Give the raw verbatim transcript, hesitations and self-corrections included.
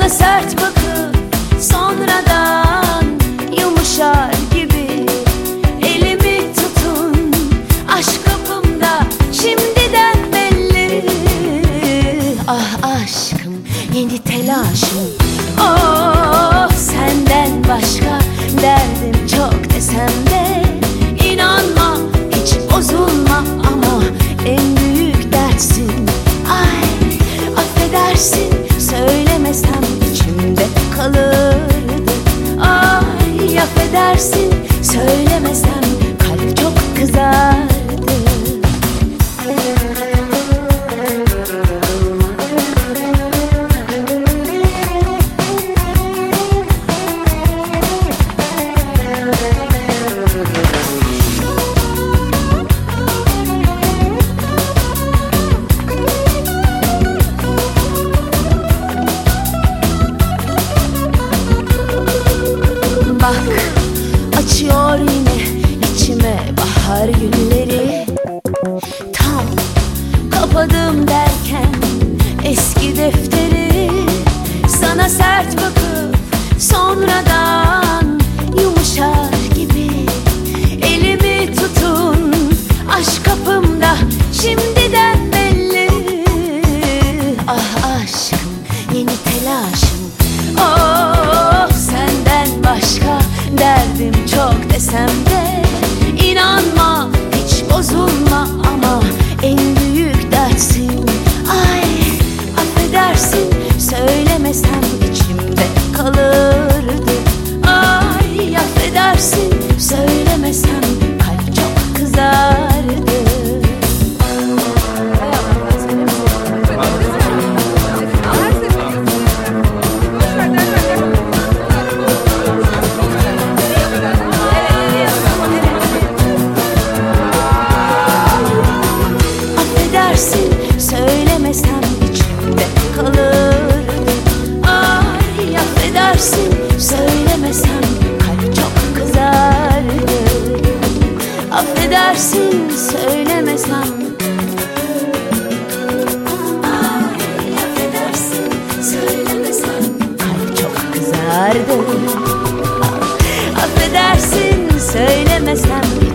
Sana sert bakıp sonradan yumuşar gibi elimi tutun. Aşk kapımda şimdiden belli. Ah aşkım, yeni telaşım. Oh, senden başka derdim çok desem de inanma, hiç bozulma ama en büyük dertsin. Ay, affedersin, söylemesem içimde kalırdı. Ay, affedersin, söylemesem kalp çok kızardı. Bak, açıyor yine içime bahar gülleri. Tam kapadım derken eski defteri. Sana sert bakıp sonradan yumuşar gibi elimi tutun. Aşk kapımda şimdiden belli. Ah aşkım, yeni telaşım. Oh, senden başka derdim çok desem de inanma, hiç bozulma ama en büyük dertsin. Ay, affedersin, söylemesem içimde kalırdı. Ay, affedersin, söylemesem kalp çok kızardı. Söylemesem içimde kalırdı. Ay, affedersin, söylemesem kalp çok kızardı. Affedersin, söylemesem. Ay, affedersin, söylemesem kalp çok kızardı. Affedersin, söylemesem